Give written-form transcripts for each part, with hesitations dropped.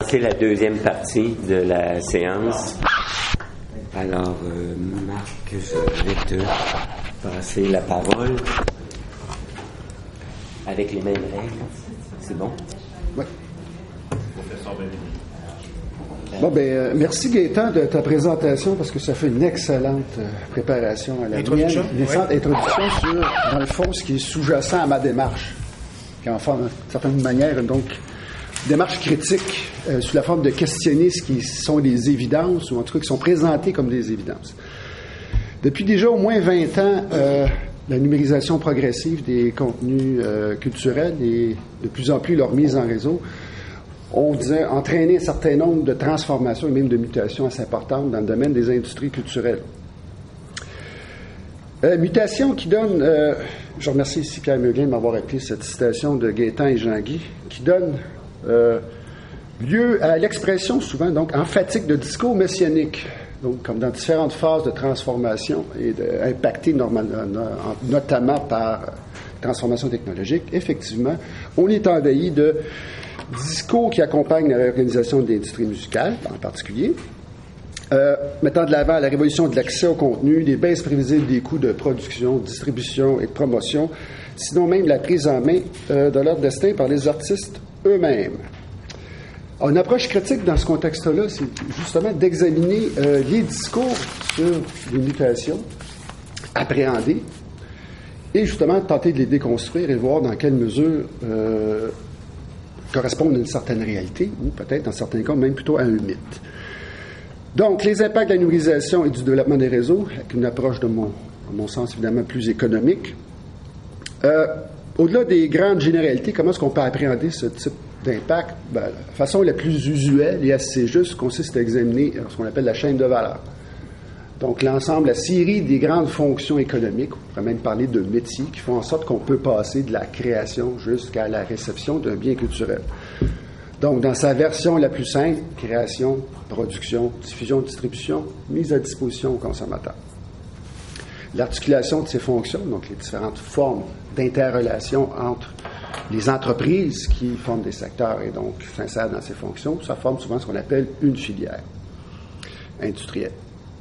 commencer la deuxième partie de la séance. Alors, Marc, je vais te passer la parole avec les mêmes règles. C'est bon? Oui. Bon, merci Gaétan de ta présentation parce que ça fait une excellente préparation à la introduction. Une excellente introduction sur, dans le fond, ce qui est sous-jacent à ma démarche, qui est en forme, d'une certaine manière, donc, démarche critique sous la forme de questionner ce qui sont des évidences, ou en tout cas qui sont présentées comme des évidences. Depuis déjà au moins 20 ans, la numérisation progressive des contenus culturels et de plus en plus leur mise en réseau ont entraîné un certain nombre de transformations et même de mutations assez importantes dans le domaine des industries culturelles. Mutation qui donne, je remercie ici Pierre Meuglin de m'avoir appelé cette citation de Gaétan et Jean-Guy, qui donne lieu à l'expression souvent donc emphatique de discours messianiques, donc comme dans différentes phases de transformation et impactées notamment par transformation technologique. Effectivement, on est envahi de discours qui accompagnent la réorganisation de l'industrie musicale en particulier, mettant de l'avant la révolution de l'accès au contenu, des baisses prévisibles des coûts de production, de distribution et de promotion, sinon même la prise en main de leur destin par les artistes eux-mêmes. Alors, une approche critique dans ce contexte-là, c'est justement d'examiner les discours sur les mutations appréhendées et justement tenter de les déconstruire et voir dans quelle mesure correspondent à une certaine réalité ou peut-être dans certains cas même plutôt à un mythe. Donc, les impacts de la numérisation et du développement des réseaux, avec une approche, à mon sens, évidemment plus économique. Au-delà des grandes généralités, comment est-ce qu'on peut appréhender ce type d'impact? La façon la plus usuelle et assez juste consiste à examiner ce qu'on appelle la chaîne de valeur. Donc, l'ensemble, la série des grandes fonctions économiques, on pourrait même parler de métiers, qui font en sorte qu'on peut passer de la création jusqu'à la réception d'un bien culturel. Donc, dans sa version la plus simple, création, production, diffusion, distribution, mise à disposition aux consommateurs. L'articulation de ces fonctions, donc les différentes formes d'interrelation entre les entreprises qui forment des secteurs et donc s'insèrent dans ces fonctions, ça forme souvent ce qu'on appelle une filière industrielle.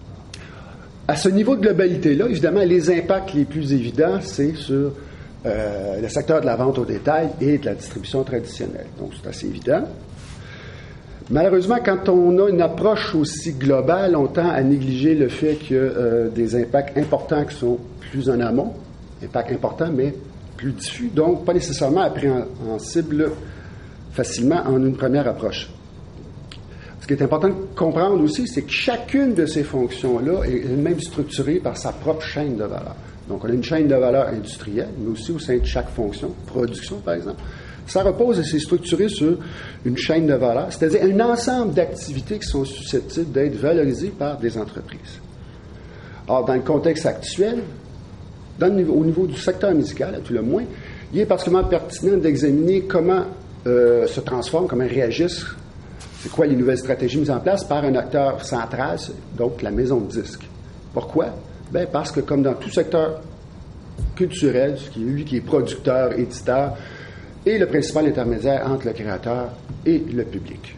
À ce niveau de globalité-là, évidemment, les impacts les plus évidents, c'est sur le secteur de la vente au détail et de la distribution traditionnelle. Donc, c'est assez évident. Malheureusement, quand on a une approche aussi globale, on tend à négliger le fait qu'il y a des impacts importants qui sont plus en amont, impacts importants, mais plus diffus, donc pas nécessairement appréhensibles facilement en une première approche. Ce qui est important de comprendre aussi, c'est que chacune de ces fonctions-là est même structurée par sa propre chaîne de valeur. Donc, on a une chaîne de valeur industrielle, mais aussi au sein de chaque fonction, production par exemple. Ça repose et c'est structuré sur une chaîne de valeur, c'est-à-dire un ensemble d'activités qui sont susceptibles d'être valorisées par des entreprises. Or, dans le contexte actuel, au niveau du secteur musical, à tout le moins, il est particulièrement pertinent d'examiner comment se transforment, comment réagissent, c'est quoi les nouvelles stratégies mises en place par un acteur central, donc la maison de disques. Pourquoi? Parce que comme dans tout secteur culturel, lui qui est producteur, éditeur, est le principal intermédiaire entre le créateur et le public.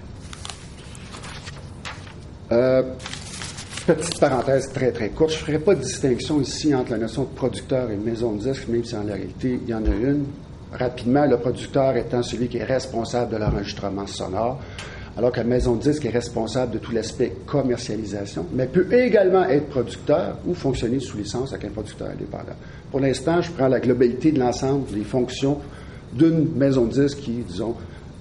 Petite parenthèse très très courte, je ne ferai pas de distinction ici entre la notion de producteur et de maison de disque, même si en réalité il y en a une. Rapidement, le producteur étant celui qui est responsable de l'enregistrement sonore, alors que la maison de disque est responsable de tout l'aspect commercialisation, mais peut également être producteur ou fonctionner sous licence avec un producteur indépendant. Pour l'instant, je prends la globalité de l'ensemble des fonctions d'une maison de disque qui, disons,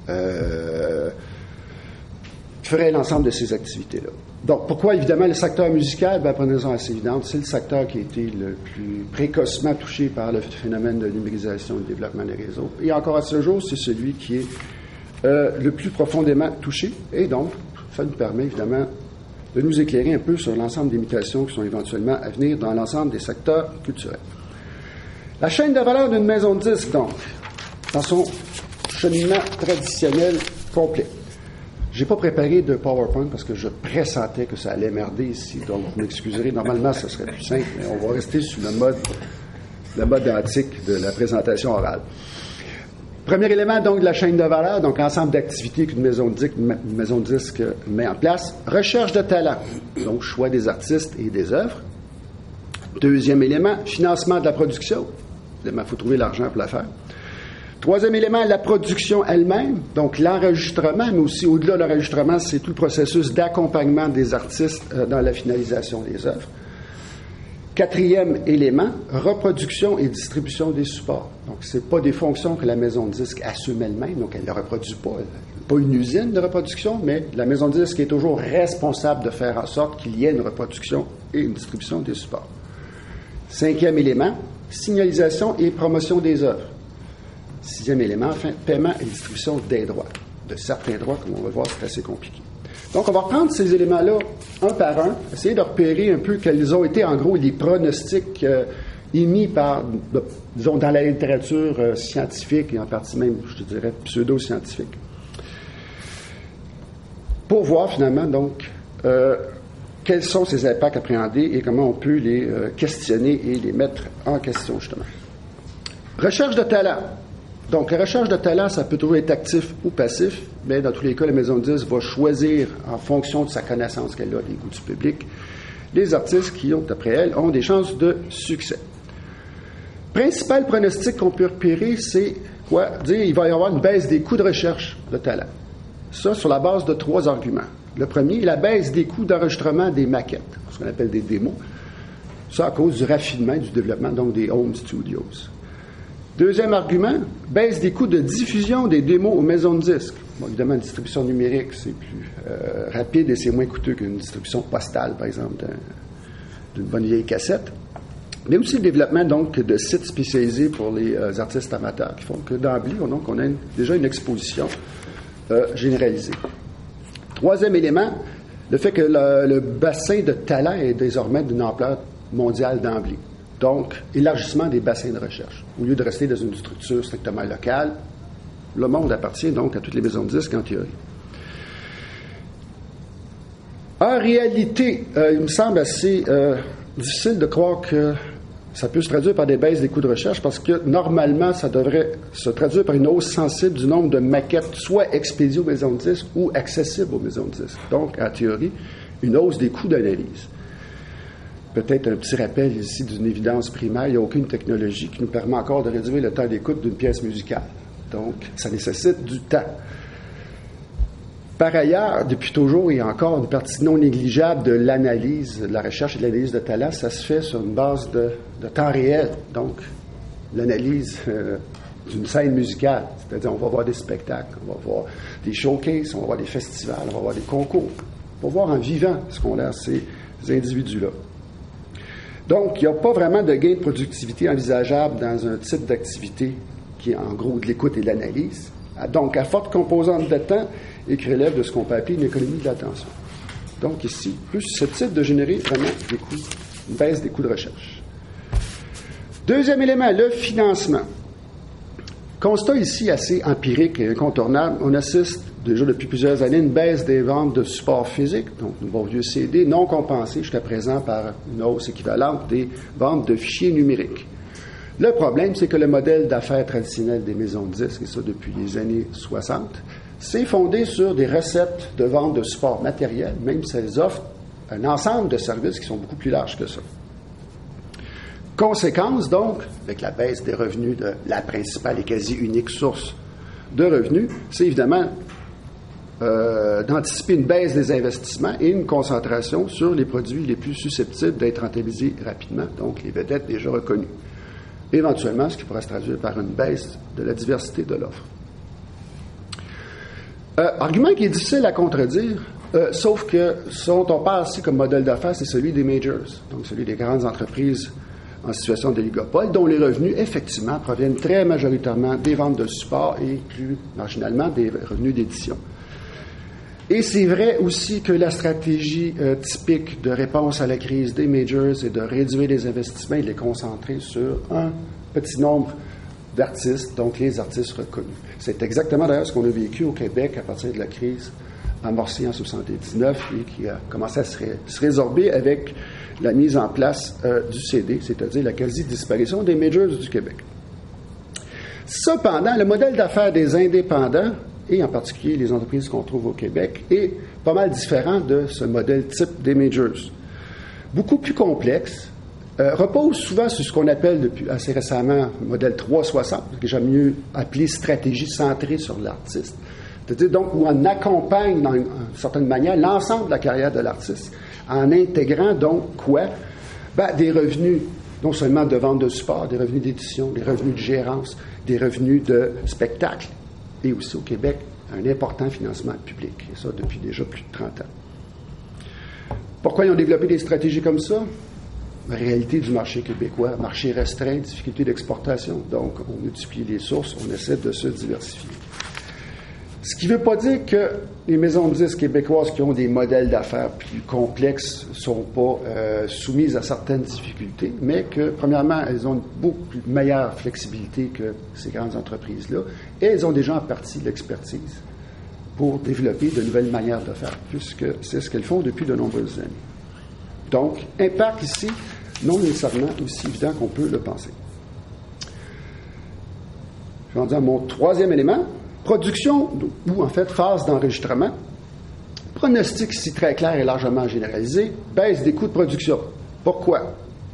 ferait l'ensemble de ces activités-là. Donc, pourquoi, évidemment, le secteur musical? Pour une raison assez évidente, c'est le secteur qui a été le plus précocement touché par le phénomène de numérisation et de développement des réseaux. Et encore à ce jour, c'est celui qui est le plus profondément touché. Et donc, ça nous permet, évidemment, de nous éclairer un peu sur l'ensemble des mutations qui sont éventuellement à venir dans l'ensemble des secteurs culturels. La chaîne de valeur d'une maison de disque, donc, dans son cheminement traditionnel complet. Je n'ai pas préparé de PowerPoint parce que je pressentais que ça allait merder ici, donc vous m'excuserez. Normalement, ce serait plus simple, mais on va rester sur le mode antique de la présentation orale. Premier élément, donc, de la chaîne de valeur, donc l'ensemble d'activités qu'une maison de disque met en place. Recherche de talent, donc choix des artistes et des œuvres. Deuxième élément, financement de la production. Évidemment, il faut trouver l'argent pour la faire. Troisième élément, la production elle-même, donc l'enregistrement, mais aussi au-delà de l'enregistrement, c'est tout le processus d'accompagnement des artistes dans la finalisation des œuvres. Quatrième élément, reproduction et distribution des supports. Donc, ce n'est pas des fonctions que la maison de disque assume elle-même, donc elle ne reproduit pas. Pas une usine de reproduction, mais la maison de disque est toujours responsable de faire en sorte qu'il y ait une reproduction et une distribution des supports. Cinquième élément, signalisation et promotion des œuvres. Sixième élément, enfin, paiement et distribution des droits. De certains droits, comme on va le voir, c'est assez compliqué. Donc, on va reprendre ces éléments-là un par un, essayer de repérer un peu quels ont été, en gros, les pronostics émis par, disons, dans la littérature scientifique et en partie même, je dirais, pseudo-scientifique. Pour voir, finalement, donc, quels sont ces impacts appréhendés et comment on peut les questionner et les mettre en question, justement. Recherche de talent. Donc, la recherche de talent, ça peut toujours être actif ou passif, mais dans tous les cas, la maison de disque va choisir, en fonction de sa connaissance qu'elle a des goûts du public, les artistes qui, d'après elle, ont des chances de succès. Principal pronostic qu'on peut repérer, c'est quoi? Dire qu'il va y avoir une baisse des coûts de recherche de talent. Ça, sur la base de 3 arguments. Le premier, la baisse des coûts d'enregistrement des maquettes, ce qu'on appelle des démos. Ça, à cause du raffinement et du développement, donc des home studios. Deuxième argument, baisse des coûts de diffusion des démos aux maisons de disques. Bon, évidemment, une distribution numérique, c'est plus rapide et c'est moins coûteux qu'une distribution postale, par exemple, d'une bonne vieille cassette. Mais aussi le développement, donc, de sites spécialisés pour les artistes amateurs, qui font que d'emblée, on a déjà une exposition généralisée. Troisième élément, le fait que le bassin de talent est désormais d'une ampleur mondiale d'emblée. Donc, élargissement des bassins de recherche. Au lieu de rester dans une structure strictement locale, le monde appartient donc à toutes les maisons de disques en théorie. En réalité, il me semble assez difficile de croire que ça peut se traduire par des baisses des coûts de recherche parce que normalement, ça devrait se traduire par une hausse sensible du nombre de maquettes soit expédiées aux maisons de disques ou accessibles aux maisons de disques. Donc, en théorie, une hausse des coûts d'analyse. Peut-être un petit rappel ici d'une évidence primaire, il n'y a aucune technologie qui nous permet encore de réduire le temps d'écoute d'une pièce musicale. Donc, ça nécessite du temps. Par ailleurs, depuis toujours, il y a encore une partie non négligeable de l'analyse, de la recherche et de l'analyse de talent, ça se fait sur une base de temps réel. Donc, l'analyse d'une scène musicale, c'est-à-dire on va voir des spectacles, on va voir des showcases, on va voir des festivals, on va voir des concours. On va voir en vivant ce qu'ont l'air ces individus-là. Donc, il n'y a pas vraiment de gain de productivité envisageable dans un type d'activité qui est en gros de l'écoute et de l'analyse. Donc, à forte composante de temps et qui relève de ce qu'on peut appeler une économie de l'attention. Donc, ici, plus susceptible de générer vraiment des coûts, une baisse des coûts de recherche. Deuxième élément, le financement. Constat ici assez empirique et incontournable. On assiste déjà depuis plusieurs années à une baisse des ventes de supports physiques, donc de bons vieux CD, non compensés jusqu'à présent par une hausse équivalente des ventes de fichiers numériques. Le problème, c'est que le modèle d'affaires traditionnel des maisons de disques, et ça depuis les années 60, c'est fondé sur des recettes de vente de supports matériels, même si elles offrent un ensemble de services qui sont beaucoup plus larges que ça. Conséquence, donc, avec la baisse des revenus de la principale et quasi unique source de revenus, c'est évidemment d'anticiper une baisse des investissements et une concentration sur les produits les plus susceptibles d'être rentabilisés rapidement, donc les vedettes déjà reconnues. Éventuellement, ce qui pourrait se traduire par une baisse de la diversité de l'offre. Argument qui est difficile à contredire, sauf que ce dont on parle ici comme modèle d'affaires, c'est celui des majors, donc celui des grandes entreprises en situation d'oligopole, dont les revenus, effectivement, proviennent très majoritairement des ventes de support et plus marginalement des revenus d'édition. Et c'est vrai aussi que la stratégie typique de réponse à la crise des majors est de réduire les investissements et de les concentrer sur un petit nombre d'artistes, donc les artistes reconnus. C'est exactement d'ailleurs ce qu'on a vécu au Québec à partir de la crise amorcée en 1979 et qui a commencé à se résorber avec la mise en place du CD, c'est-à-dire la quasi-disparition des majors du Québec. Cependant, le modèle d'affaires des indépendants, et en particulier les entreprises qu'on trouve au Québec, est pas mal différent de ce modèle type des majors. Beaucoup plus complexe, repose souvent sur ce qu'on appelle depuis assez récemment modèle 360, que j'aime mieux appeler stratégie centrée sur l'artiste. C'est-à-dire donc où on accompagne d'une certaine manière l'ensemble de la carrière de l'artiste, en intégrant donc quoi? Des revenus non seulement de vente de support, des revenus d'édition, des revenus de gérance, des revenus de spectacle, et aussi au Québec, un important financement public, et ça depuis déjà plus de 30 ans. Pourquoi ils ont développé des stratégies comme ça? La réalité du marché québécois, marché restreint, difficulté d'exportation, donc on multiplie les sources, on essaie de se diversifier. Ce qui ne veut pas dire que les maisons de disques québécoises qui ont des modèles d'affaires plus complexes ne sont pas soumises à certaines difficultés, mais que, premièrement, elles ont une beaucoup meilleure flexibilité que ces grandes entreprises-là, et elles ont déjà en partie l'expertise pour développer de nouvelles manières de faire, puisque c'est ce qu'elles font depuis de nombreuses années. Donc, impact ici, non nécessairement aussi évident qu'on peut le penser. Je vais en dire mon troisième élément. Production, ou en fait phase d'enregistrement. Pronostic ici très clair et largement généralisé. Baisse des coûts de production. Pourquoi?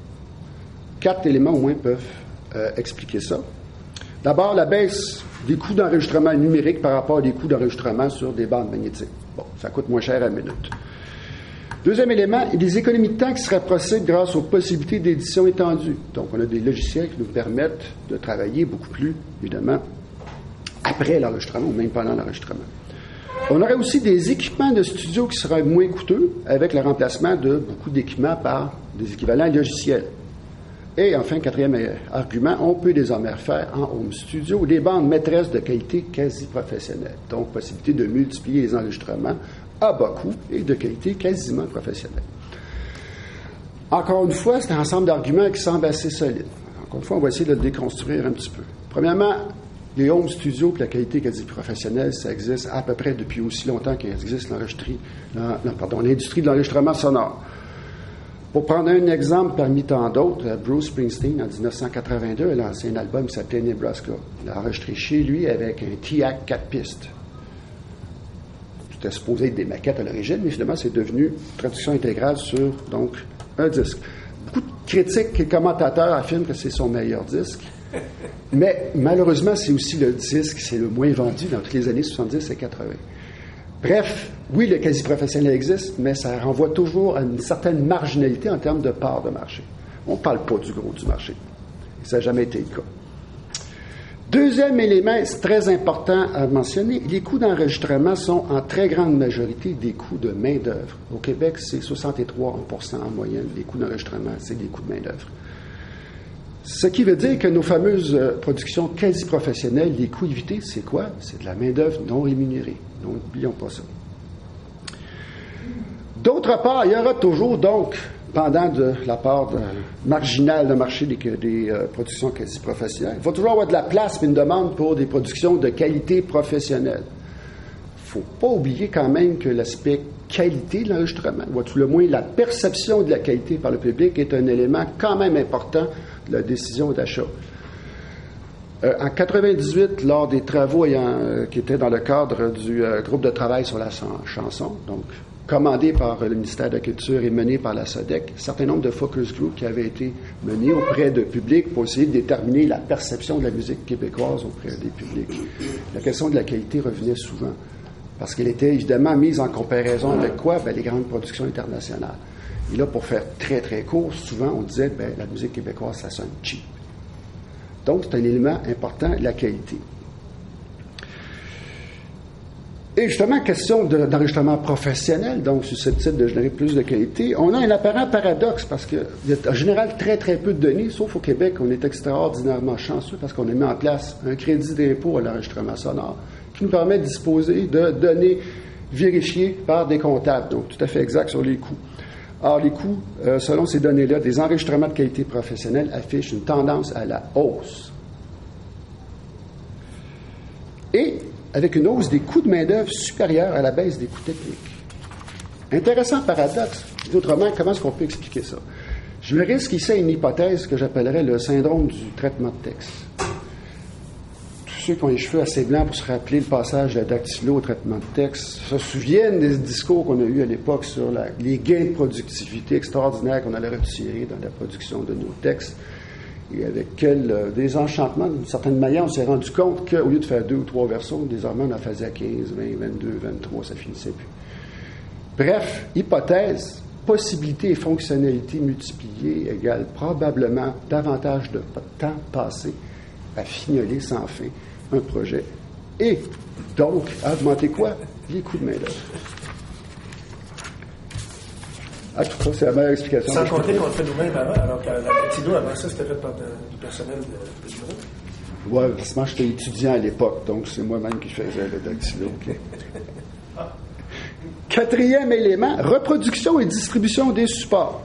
4 éléments au moins peuvent expliquer ça. D'abord, la baisse des coûts d'enregistrement numérique par rapport à des coûts d'enregistrement sur des bandes magnétiques. Bon, ça coûte moins cher à la minute. Deuxième élément, des économies de temps qui seraient possibles grâce aux possibilités d'édition étendues. Donc, on a des logiciels qui nous permettent de travailler beaucoup plus, évidemment, après l'enregistrement ou même pendant l'enregistrement. On aurait aussi des équipements de studio qui seraient moins coûteux avec le remplacement de beaucoup d'équipements par des équivalents logiciels. Et enfin, quatrième argument, on peut désormais faire en home studio des bandes maîtresses de qualité quasi professionnelle. Donc, possibilité de multiplier les enregistrements à bas coût et de qualité quasiment professionnelle. Encore une fois, c'est un ensemble d'arguments qui semble assez solide. Encore une fois, on va essayer de le déconstruire un petit peu. Premièrement, les home studios et la qualité quasi professionnelle, ça existe à peu près depuis aussi longtemps qu'existe l'industrie de l'enregistrement sonore. Pour prendre un exemple parmi tant d'autres, Bruce Springsteen, en 1982, a lancé un album qui s'appelait Nebraska. Il a enregistré chez lui avec un TIAC 4 pistes. C'était supposé être des maquettes à l'origine, mais finalement, c'est devenu traduction intégrale sur, donc, un disque. Beaucoup de critiques et commentateurs affirment que c'est son meilleur disque. Mais malheureusement, c'est aussi le disque qui c'est le moins vendu dans toutes les années 70 et 80. Bref, oui, le quasi-professionnel existe, mais ça renvoie toujours à une certaine marginalité en termes de part de marché. On ne parle pas du gros du marché. Et ça n'a jamais été le cas. Deuxième élément, c'est très important à mentionner, les coûts d'enregistrement sont en très grande majorité des coûts de main-d'œuvre. Au Québec, c'est 63% en moyenne, les coûts d'enregistrement, c'est des coûts de main-d'œuvre. Ce qui veut dire que nos fameuses productions quasi-professionnelles, les coûts évités, c'est quoi? C'est de la main-d'œuvre non rémunérée. Donc, n'oublions pas ça. D'autre part, il y aura toujours, donc, pendant de la part marginale de marché des productions quasi-professionnelles, il va toujours avoir de la place et une demande pour des productions de qualité professionnelle. Il ne faut pas oublier quand même que l'aspect qualité de l'enregistrement, ou à tout le moins la perception de la qualité par le public, est un élément quand même important de la décision d'achat. En 1998, lors des travaux qui étaient dans le cadre du groupe de travail sur la chanson, donc commandé par le ministère de la Culture et mené par la SODEC, un certain nombre de focus groups qui avaient été menés auprès de publics pour essayer de déterminer la perception de la musique québécoise auprès des publics. La question de la qualité revenait souvent, parce qu'elle était évidemment mise en comparaison avec quoi? Les grandes productions internationales. Et là, pour faire très, très court, souvent, on disait, la musique québécoise, ça sonne cheap. Donc, c'est un élément important, la qualité. Et justement, question d'enregistrement professionnel, donc susceptible de générer plus de qualité, on a un apparent paradoxe parce qu'il y a en général très, très peu de données, sauf au Québec, on est extraordinairement chanceux parce qu'on a mis en place un crédit d'impôt à l'enregistrement sonore qui nous permet de disposer de données vérifiées par des comptables, donc tout à fait exact sur les coûts. Or, les coûts, selon ces données-là, des enregistrements de qualité professionnelle affichent une tendance à la hausse. Et avec une hausse des coûts de main-d'œuvre supérieure à la baisse des coûts techniques. Intéressant paradoxe. Autrement, comment est-ce qu'on peut expliquer ça? Je risque ici une hypothèse que j'appellerais le syndrome du traitement de texte. ceux qui ont les cheveux assez blancs pour se rappeler le passage de la dactylo au traitement de texte se souviennent des discours qu'on a eus à l'époque sur les gains de productivité extraordinaires qu'on allait retirer dans la production de nos textes et avec quel désenchantement, d'une certaine manière, on s'est rendu compte qu'au lieu de faire 2 ou 3 versos, désormais on en faisait 15, 20, 22, 23, ça finissait plus. Bref, hypothèse, possibilités et fonctionnalités multipliées égale probablement davantage de temps passé à fignoler sans fin un projet. Et donc, à augmenter quoi? Les coûts de main-d'œuvre. En tout cas, c'est la meilleure explication. Sans compter qu'on le fait nous-mêmes avant, alors que la dactylo, avant ça, c'était fait par du personnel de bureau. Oui, parce que moi, j'étais étudiant à l'époque, donc c'est moi-même qui faisais le dactylo. Okay. 4e élément, reproduction et distribution des supports.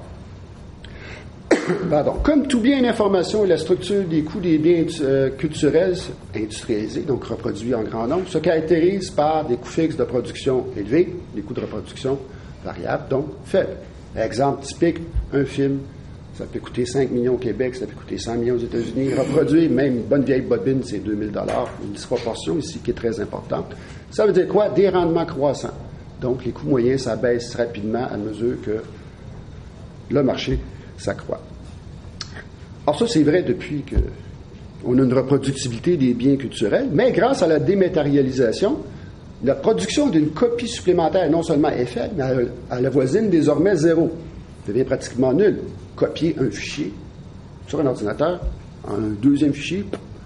Pardon. Comme tout bien d'information et la structure des coûts des biens culturels industrialisés, donc reproduits en grand nombre, se caractérise par des coûts fixes de production élevés, des coûts de reproduction variables, donc faibles. Exemple typique, un film, ça peut coûter 5 millions au Québec, ça peut coûter 100 millions aux États-Unis. Reproduire même une bonne vieille bobine, c'est 2 000 $, une disproportion ici qui est très importante. Ça veut dire quoi? Des rendements croissants. Donc, les coûts moyens, ça baisse rapidement à mesure que le marché s'accroît. Alors ça, c'est vrai depuis qu'on a une reproductibilité des biens culturels, mais grâce à la dématérialisation, la production d'une copie supplémentaire non seulement est faible, mais elle avoisine désormais 0. Elle devient pratiquement nulle. Copier un fichier sur un ordinateur, un deuxième fichier,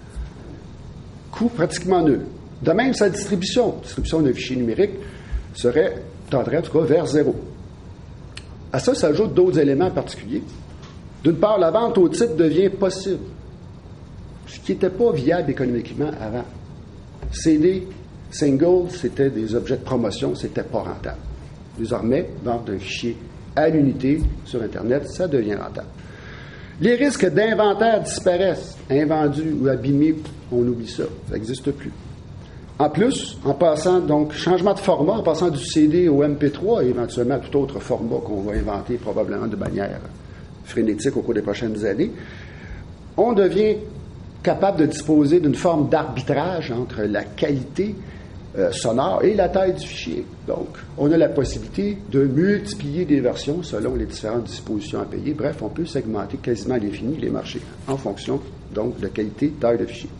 coût pratiquement nul. De même, sa distribution d'un fichier numérique tendrait en tout cas vers 0. À ça s'ajoutent d'autres éléments particuliers. D'une part, la vente au titre devient possible, ce qui n'était pas viable économiquement avant. CD, single, c'était des objets de promotion, c'était pas rentable. Désormais, vente d'un fichier à l'unité sur Internet, ça devient rentable. Les risques d'inventaire disparaissent. Invendus ou abîmés, on oublie ça. Ça n'existe plus. En plus, en passant, donc, changement de format, en passant du CD au MP3 et éventuellement à tout autre format qu'on va inventer probablement de manière frénétique au cours des prochaines années, on devient capable de disposer d'une forme d'arbitrage entre la qualité sonore et la taille du fichier. Donc, on a la possibilité de multiplier des versions selon les différentes dispositions à payer. Bref, on peut segmenter quasiment à l'infini les marchés en fonction, donc, de qualité, taille de fichier.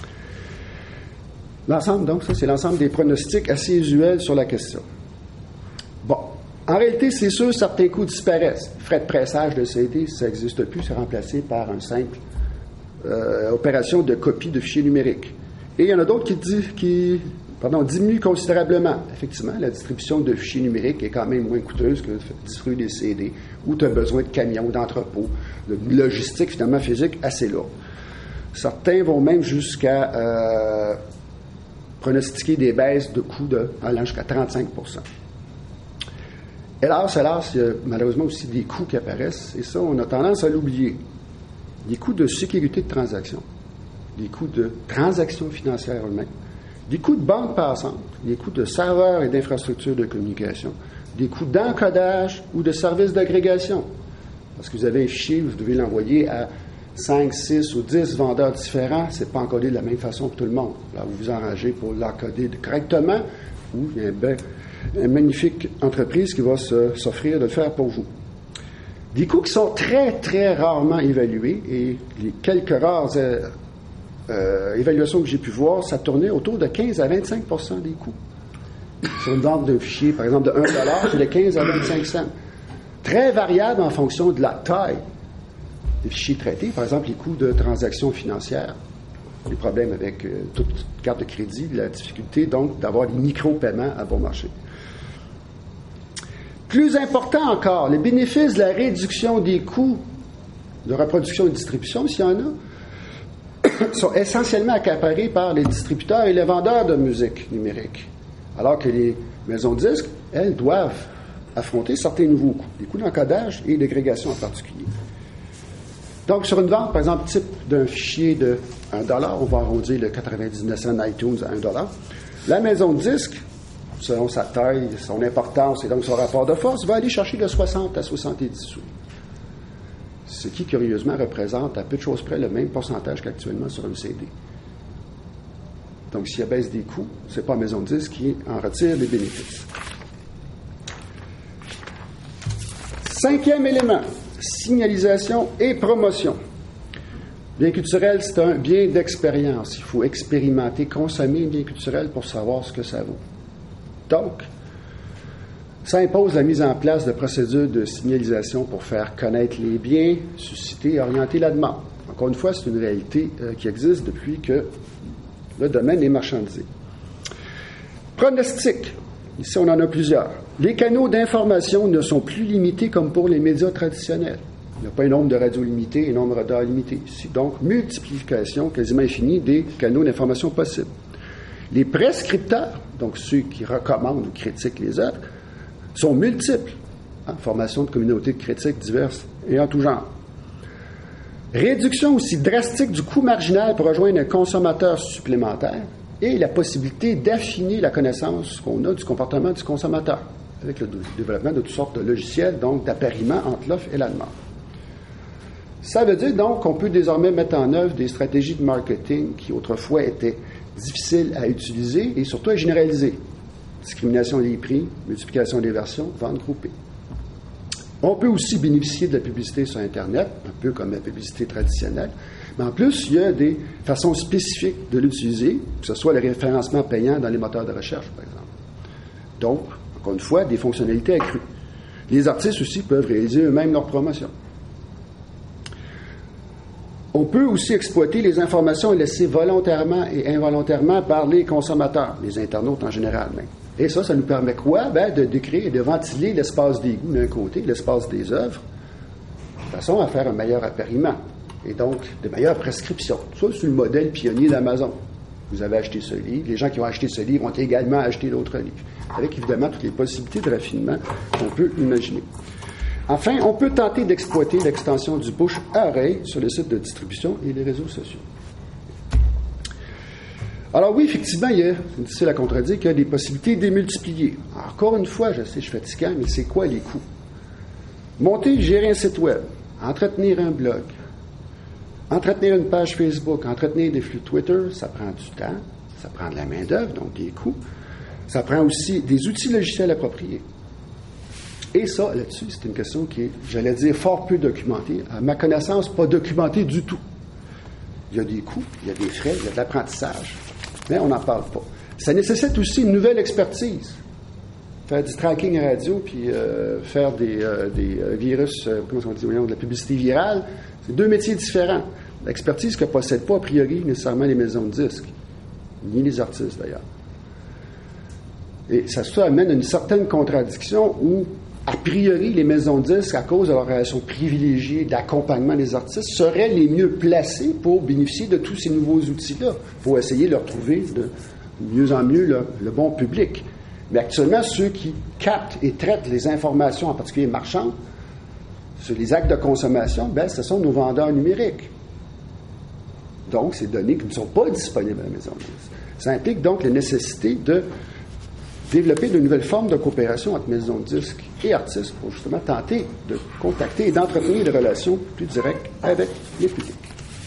L'ensemble, donc, ça, c'est l'ensemble des pronostics assez usuels sur la question. Bon. En réalité, c'est sûr, certains coûts disparaissent. Frais de pressage de CD, ça n'existe plus, c'est remplacé par une simple opération de copie de fichiers numériques. Et il y en a d'autres qui diminuent considérablement. Effectivement, la distribution de fichiers numériques est quand même moins coûteuse que de distribuer des CD, où tu as besoin de camions, d'entrepôts, de logistique finalement physique assez lourde. Certains vont même jusqu'à pronostiquer des baisses de coûts allant jusqu'à 35 %. Hélas, il y a malheureusement aussi des coûts qui apparaissent, et ça, on a tendance à l'oublier. Des coûts de sécurité de transaction, des coûts de transactions financières eux-mêmes, des coûts de bande passante, des coûts de serveurs et d'infrastructures de communication, des coûts d'encodage ou de services d'agrégation. Parce que vous avez un fichier, vous devez l'envoyer à 5, 6 ou 10 vendeurs différents, c'est pas encodé de la même façon pour tout le monde. Là, vous vous arrangez pour l'encoder correctement, ou il y a une magnifique entreprise qui va s'offrir de le faire pour vous. Des coûts qui sont très, très rarement évalués, et les quelques rares évaluations que j'ai pu voir, ça tournait autour de 15 à 25 % des coûts. Sur une vente d'un fichier, par exemple, de 1 $, c'est de 15 à 25 cents. Très variable en fonction de la taille des fichiers traités. Par exemple, les coûts de transactions financières, les problèmes avec toute carte de crédit, la difficulté, donc, d'avoir des micro-paiements à bon marché. Plus important encore, les bénéfices de la réduction des coûts de reproduction et de distribution, s'il y en a, sont essentiellement accaparés par les distributeurs et les vendeurs de musique numérique. Alors que les maisons de disques, elles, doivent affronter certains nouveaux coûts, des coûts d'encodage et d'agrégation en particulier. Donc, sur une vente, par exemple, type d'un fichier de 1 $, on va arrondir le 99 cents iTunes à 1 $. La maison de disques, selon sa taille, son importance et donc son rapport de force, va aller chercher de 60 à 70 sous. Ce qui, curieusement, représente à peu de choses près le même pourcentage qu'actuellement sur un CD. Donc, si elle baisse des coûts, ce n'est pas la maison de disques qui en retire les bénéfices. 5e élément, signalisation et promotion. Bien culturel, c'est un bien d'expérience. Il faut expérimenter, consommer un bien culturel pour savoir ce que ça vaut. Donc, ça impose la mise en place de procédures de signalisation pour faire connaître les biens, susciter et orienter la demande. Encore une fois, c'est une réalité qui existe depuis que le domaine est marchandisé. Pronostic. Ici, on en a plusieurs. Les canaux d'information ne sont plus limités comme pour les médias traditionnels. Il n'y a pas un nombre de radios limité et un nombre d'heures limité ici. Donc, multiplication quasiment infinie des canaux d'information possibles. Les prescripteurs, donc ceux qui recommandent ou critiquent les œuvres, sont multiples. Formation de communautés de critiques diverses et en tout genre. Réduction aussi drastique du coût marginal pour rejoindre un consommateur supplémentaire et la possibilité d'affiner la connaissance qu'on a du comportement du consommateur avec le développement de toutes sortes de logiciels, donc d'appariement entre l'offre et la demande. Ça veut dire donc qu'on peut désormais mettre en œuvre des stratégies de marketing qui autrefois étaient difficiles à utiliser et surtout à généraliser. Discrimination des prix, multiplication des versions, vente groupée. On peut aussi bénéficier de la publicité sur Internet, un peu comme la publicité traditionnelle, mais en plus, il y a des façons spécifiques de l'utiliser, que ce soit le référencement payant dans les moteurs de recherche, par exemple. Donc, encore une fois, des fonctionnalités accrues. Les artistes aussi peuvent réaliser eux-mêmes leur promotion. On peut aussi exploiter les informations laissées volontairement et involontairement par les consommateurs, les internautes en général même. Et ça nous permet quoi? De décrire et de ventiler l'espace des goûts d'un côté, l'espace des œuvres, de façon à faire un meilleur appariement et donc de meilleures prescriptions. Ça, c'est le modèle pionnier d'Amazon. Vous avez acheté ce livre, les gens qui ont acheté ce livre ont également acheté d'autres livres, avec évidemment toutes les possibilités de raffinement qu'on peut imaginer. Enfin, on peut tenter d'exploiter l'extension du bouche à oreille sur les sites de distribution et les réseaux sociaux. Alors oui, effectivement, c'est difficile à contredire qu'il y a des possibilités démultipliées. Encore une fois, je sais, je suis fatiguant, mais c'est quoi les coûts? Monter, gérer un site web, entretenir un blog, entretenir une page Facebook, entretenir des flux Twitter, ça prend du temps, ça prend de la main-d'œuvre, donc des coûts. Ça prend aussi des outils logiciels appropriés. Et ça, là-dessus, c'est une question qui est, j'allais dire, fort peu documentée. À ma connaissance, pas documentée du tout. Il y a des coûts, il y a des frais, il y a de l'apprentissage, mais on n'en parle pas. Ça nécessite aussi une nouvelle expertise. Faire du tracking radio, puis faire des virus, comment on dit, de la publicité virale, c'est deux métiers différents. L'expertise que ne possèdent pas, a priori, nécessairement les maisons de disques, ni les artistes, d'ailleurs. Et ça amène à une certaine contradiction où, a priori, les maisons de disques, à cause de leur relation privilégiée d'accompagnement des artistes, seraient les mieux placés pour bénéficier de tous ces nouveaux outils-là, pour essayer de leur trouver de mieux en mieux le bon public. Mais actuellement, ceux qui captent et traitent les informations, en particulier marchandes, sur les actes de consommation, ce sont nos vendeurs numériques. Donc, ces données qui ne sont pas disponibles à la maison de disques. Ça implique donc la nécessité de développer de nouvelles formes de coopération entre maisons de disques et artistes pour justement tenter de contacter et d'entretenir des relations plus directes avec les publics.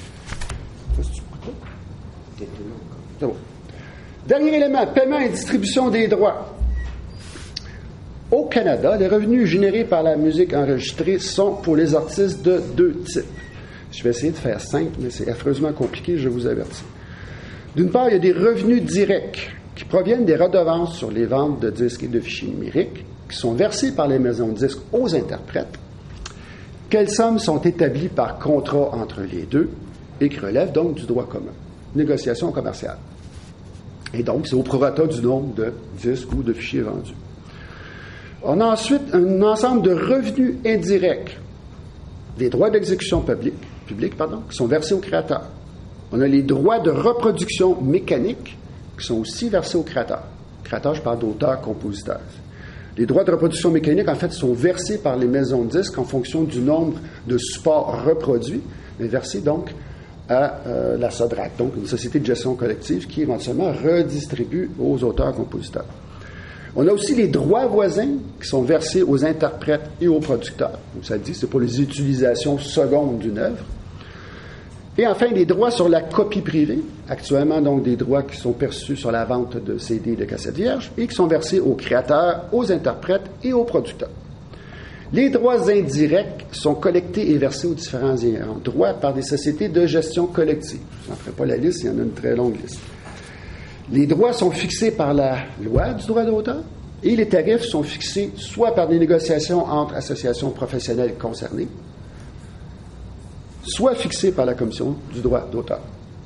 C'est bon. Dernier élément, paiement et distribution des droits. Au Canada, les revenus générés par la musique enregistrée sont pour les artistes de deux types. Je vais essayer de faire simple, mais c'est affreusement compliqué, je vous avertis. D'une part, il y a des revenus directs qui proviennent des redevances sur les ventes de disques et de fichiers numériques qui sont versés par les maisons de disques aux interprètes. Quelles sommes sont établies par contrat entre les deux et qui relèvent donc du droit commun. Négociation commerciale. Et donc, c'est au prorata du nombre de disques ou de fichiers vendus. On a ensuite un ensemble de revenus indirects, des droits d'exécution publique, qui sont versés aux créateurs. On a les droits de reproduction mécanique qui sont aussi versés aux créateurs. Créateurs, je parle d'auteurs, compositeurs. Les droits de reproduction mécanique, en fait, sont versés par les maisons de disques en fonction du nombre de supports reproduits, mais versés donc à la SODRAC, donc une société de gestion collective qui éventuellement redistribue aux auteurs-compositeurs. On a aussi les droits voisins qui sont versés aux interprètes et aux producteurs. Donc, ça dit, c'est pour les utilisations secondes d'une œuvre. Et enfin, les droits sur la copie privée, actuellement donc des droits qui sont perçus sur la vente de CD et de cassettes vierges et qui sont versés aux créateurs, aux interprètes et aux producteurs. Les droits indirects sont collectés et versés aux différents ayants droit par des sociétés de gestion collective. Je n'en ferai pas la liste, il y en a une très longue liste. Les droits sont fixés par la loi du droit d'auteur et les tarifs sont fixés soit par des négociations entre associations professionnelles concernées, soit fixés par la Commission du droit d'auteur.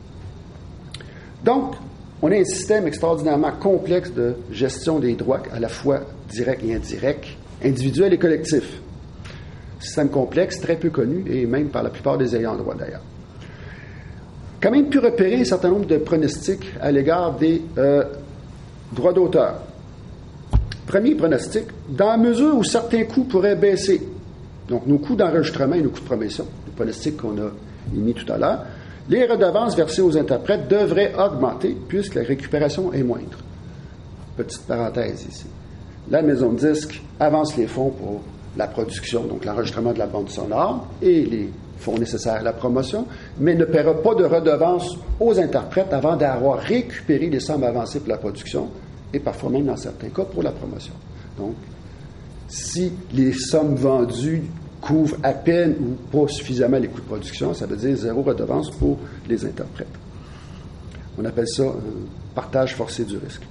Donc, on a un système extraordinairement complexe de gestion des droits, à la fois directs et indirects, individuels et collectifs. Système complexe, très peu connu, et même par la plupart des ayants droit d'ailleurs. Quand même pu repérer un certain nombre de pronostics à l'égard des droits d'auteur. Premier pronostic, dans la mesure où certains coûts pourraient baisser, donc nos coûts d'enregistrement et nos coûts de promotion, le pronostic qu'on a émis tout à l'heure, les redevances versées aux interprètes devraient augmenter puisque la récupération est moindre. Petite parenthèse ici. La maison de disques avance les fonds pour la production, donc l'enregistrement de la bande sonore et les fonds nécessaires à la promotion, mais ne paiera pas de redevances aux interprètes avant d'avoir récupéré les sommes avancées pour la production et parfois même dans certains cas pour la promotion. Donc, si les sommes vendues couvrent à peine ou pas suffisamment les coûts de production, ça veut dire 0 redevance pour les interprètes. On appelle ça un partage forcé du risque.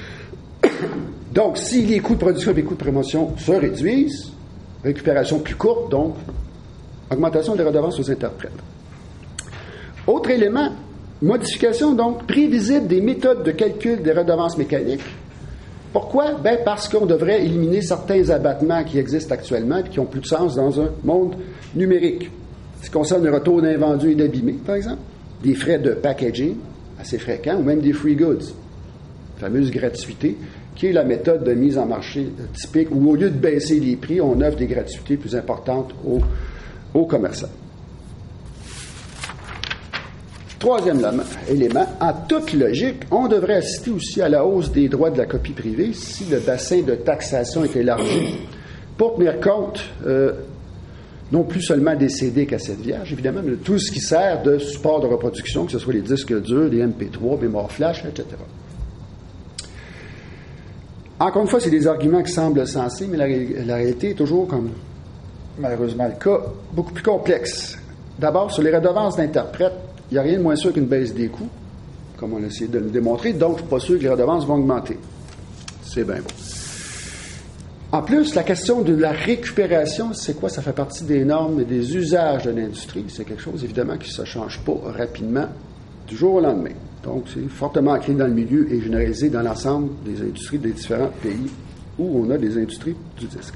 Donc, si les coûts de production et les coûts de promotion se réduisent, récupération plus courte, donc augmentation des redevances aux interprètes. Autre élément, modification donc prévisible des méthodes de calcul des redevances mécaniques. Pourquoi? Bien, parce qu'on devrait éliminer certains abattements qui existent actuellement et qui n'ont plus de sens dans un monde numérique. Ce qui concerne le retour d'invendus et d'abîmés, par exemple, des frais de packaging assez fréquents, ou même des free goods, la fameuse gratuité, qui est la méthode de mise en marché typique, où au lieu de baisser les prix, on offre des gratuités plus importantes aux commerçants. Troisième élément, en toute logique, on devrait assister aussi à la hausse des droits de la copie privée si le bassin de taxation est élargi pour tenir compte non plus seulement des CD et cassettes vierges, évidemment, mais de tout ce qui sert de support de reproduction, que ce soit les disques durs, les MP3, mémoire flash, etc. Encore une fois, c'est des arguments qui semblent sensés, mais la réalité est toujours, comme malheureusement le cas, beaucoup plus complexe. D'abord, sur les redevances d'interprètes, il n'y a rien de moins sûr qu'une baisse des coûts, comme on a essayé de le démontrer, donc je ne suis pas sûr que les redevances vont augmenter. C'est bien bon. En plus, la question de la récupération, c'est quoi? Ça fait partie des normes et des usages de l'industrie. C'est quelque chose, évidemment, qui ne se change pas rapidement du jour au lendemain. Donc, c'est fortement ancré dans le milieu et généralisé dans l'ensemble des industries des différents pays où on a des industries du disque.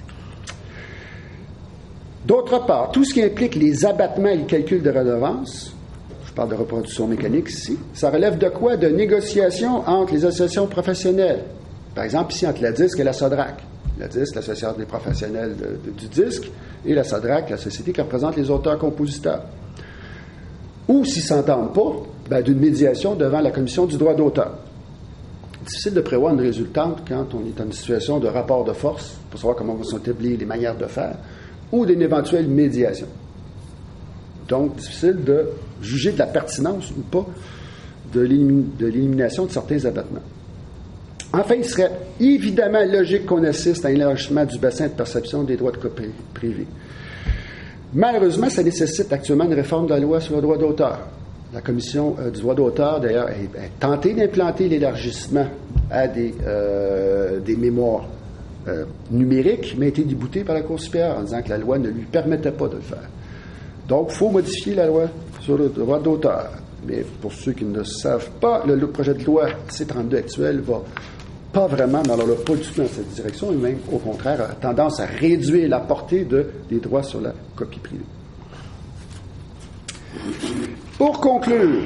D'autre part, tout ce qui implique les abattements et le calcul de redevances, je parle de reproduction mécanique ici, ça relève de quoi? De négociations entre les associations professionnelles. Par exemple, ici, entre la DISC et la SODRAC. La DISC, l'association des professionnels du disque, et la SODRAC, la société qui représente les auteurs-compositeurs. Ou, s'ils ne s'entendent pas, d'une médiation devant la Commission du droit d'auteur. Difficile de prévoir une résultante quand on est en une situation de rapport de force, pour savoir comment vont s'établir les manières de faire, ou d'une éventuelle médiation. Donc, difficile de juger de la pertinence ou pas de l'élimination de certains abattements. Enfin, il serait évidemment logique qu'on assiste à un élargissement du bassin de perception des droits de copie privée. Malheureusement, ça nécessite actuellement une réforme de la loi sur le droit d'auteur. La Commission du droit d'auteur, d'ailleurs, a tenté d'implanter l'élargissement à des mémoires numériques, mais a été déboutée par la Cour supérieure en disant que la loi ne lui permettait pas de le faire. Donc, il faut modifier la loi sur le droit d'auteur. Mais pour ceux qui ne le savent pas, le projet de loi C-32 actuel va pas vraiment, mais alors là, pas du tout dans cette direction, et même au contraire, a tendance à réduire la portée des droits sur la copie privée. Pour conclure,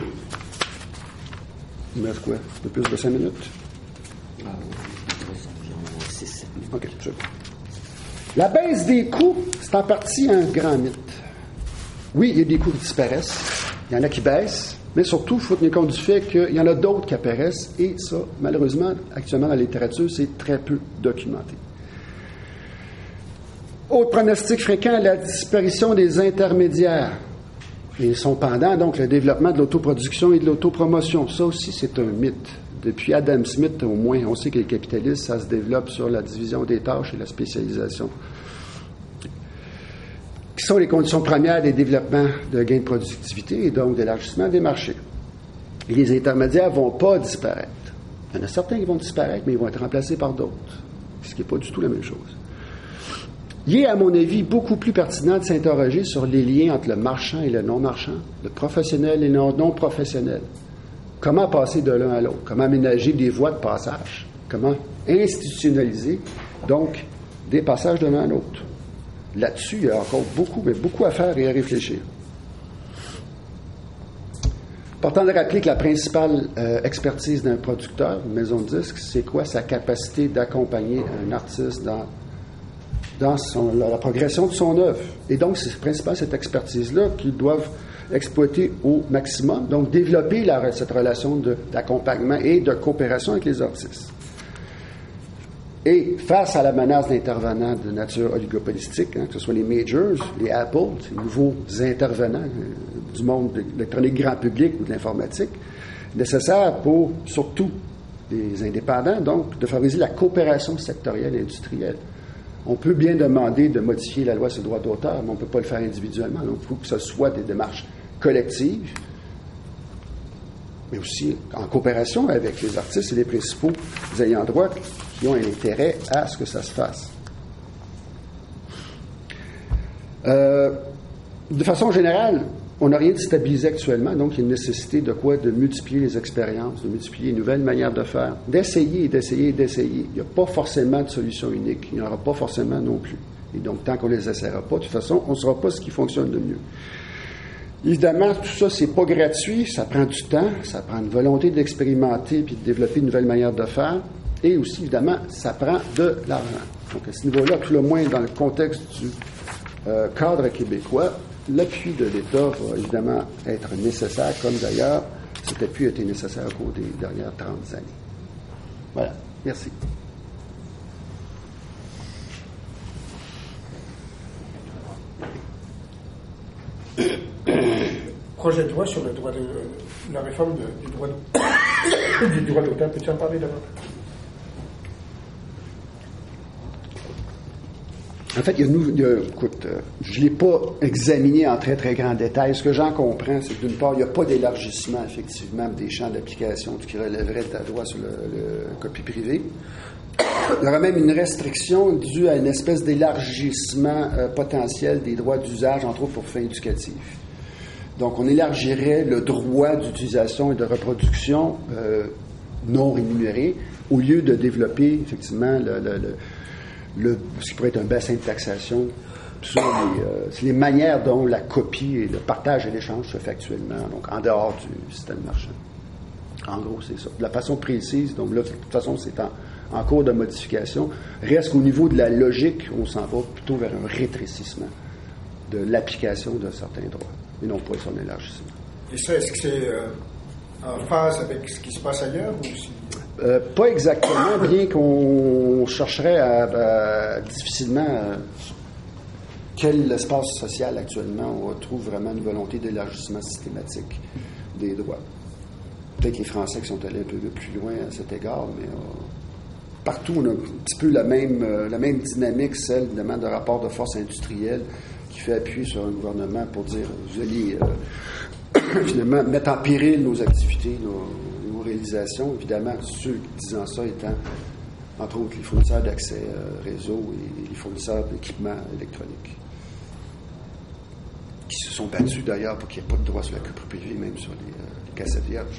il me reste quoi? Un peu plus de 5 minutes? Ah oui, environ 6-7 minutes. OK, je vois. La baisse des coûts, c'est en partie un grand mythe. Oui, il y a des coûts qui disparaissent, il y en a qui baissent, mais surtout, il faut tenir compte du fait qu'il y en a d'autres qui apparaissent, et ça, malheureusement, actuellement dans la littérature, c'est très peu documenté. Autre pronostic fréquent, la disparition des intermédiaires. Et son pendant, donc, le développement de l'autoproduction et de l'autopromotion. Ça aussi, c'est un mythe. Depuis Adam Smith, au moins, on sait que le capitalisme, ça se développe sur la division des tâches et la spécialisation. Qui sont les conditions premières des développements de gains de productivité et donc d'élargissement des marchés. Et les intermédiaires ne vont pas disparaître. Il y en a certains qui vont disparaître, mais ils vont être remplacés par d'autres, ce qui n'est pas du tout la même chose. Il est, à mon avis, beaucoup plus pertinent de s'interroger sur les liens entre le marchand et le non-marchand, le professionnel et le non-professionnel. Comment passer de l'un à l'autre? Comment aménager des voies de passage? Comment institutionnaliser, donc, des passages de l'un à l'autre? Là-dessus, il y a encore beaucoup à faire et à réfléchir. Important de rappeler que la principale expertise d'un producteur, une maison de disques, c'est quoi? Sa capacité d'accompagner un artiste dans la progression de son œuvre. Et donc, c'est principalement cette expertise-là qu'ils doivent exploiter au maximum, donc développer cette relation d'accompagnement et de coopération avec les artistes. Et face à la menace d'intervenants de nature oligopolistique, que ce soit les majors, les Apple, ces nouveaux intervenants du monde de l'électronique grand public ou de l'informatique, nécessaire pour, surtout, les indépendants, donc, de favoriser la coopération sectorielle et industrielle. On peut bien demander de modifier la loi sur le droit d'auteur, mais on ne peut pas le faire individuellement. Donc, il faut que ce soit des démarches collectives, mais aussi en coopération avec les artistes et les principaux ayants droit qui ont un intérêt à ce que ça se fasse. De façon générale, on n'a rien de stabilisé actuellement, donc il y a une nécessité de quoi? De multiplier les expériences, de multiplier les nouvelles manières de faire, d'essayer. Il n'y a pas forcément de solution unique, il n'y en aura pas forcément non plus. Et donc, tant qu'on ne les essaiera pas, de toute façon, on ne saura pas ce qui fonctionne de mieux. Évidemment, tout ça, c'est pas gratuit, ça prend du temps, ça prend une volonté d'expérimenter puis de développer de nouvelles manières de faire, et aussi, évidemment, ça prend de l'argent. Donc, à ce niveau-là, tout le moins dans le contexte du cadre québécois, l'appui de l'État va évidemment être nécessaire, comme d'ailleurs cet appui a été nécessaire au cours des dernières 30 années. Voilà. Merci. Projet de loi sur le droit la réforme du droit d'auteur. Peux-tu en parler d'abord? En fait, écoute, je ne l'ai pas examiné en très, très grand détail. Ce que j'en comprends, c'est que d'une part, il n'y a pas d'élargissement, effectivement, des champs d'application qui relèverait de la loi sur le copie privée. Il y aura même une restriction due à une espèce d'élargissement potentiel des droits d'usage, entre autres pour fins éducatives. Donc, on élargirait le droit d'utilisation et de reproduction non rémunéré au lieu de développer, effectivement, ce qui pourrait être un bassin de taxation sur les manières dont la copie et le partage et l'échange se fait actuellement, donc en dehors du système marchand. En gros, c'est ça. De la façon précise, donc là, de toute façon, c'est en cours de modification. Reste qu'au niveau de la logique, on s'en va plutôt vers un rétrécissement de l'application de certains droits, et non pas son élargissement. Et ça, est-ce que c'est en phase avec ce qui se passe ailleurs ou si... Pas exactement, bien qu'on chercherait à difficilement quel espace social actuellement on retrouve vraiment une volonté d'élargissement systématique des droits. Peut-être les Français qui sont allés un peu plus loin à cet égard, mais partout on a un petit peu la même dynamique, celle évidemment de rapport de force industrielle qui fait appuyer sur un gouvernement pour dire vous allez finalement mettre en péril nos activités, nos réalisations, évidemment, ceux disant ça étant, entre autres, les fournisseurs d'accès réseau et les fournisseurs d'équipements électroniques, qui se sont battus d'ailleurs pour qu'il n'y ait pas de droit sur la copie privée, même sur les cassettes vierges.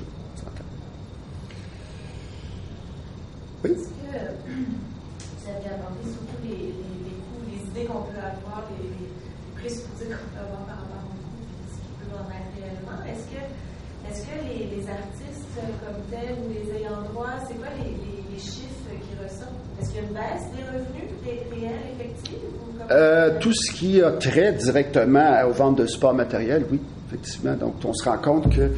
Oui? Est-ce que vous avez abordé surtout les coûts, les idées qu'on peut avoir, les présupposés qu'on peut avoir par rapport aux coûts, ce qui peut en être réellement? Est-ce que les artistes comme tels ou les ayants droit, c'est quoi les chiffres qui ressortent? Est-ce qu'il y a une baisse des revenus, des réels effectifs? Tout ce qui a trait directement aux ventes de support matériel, oui, effectivement. Donc, on se rend compte que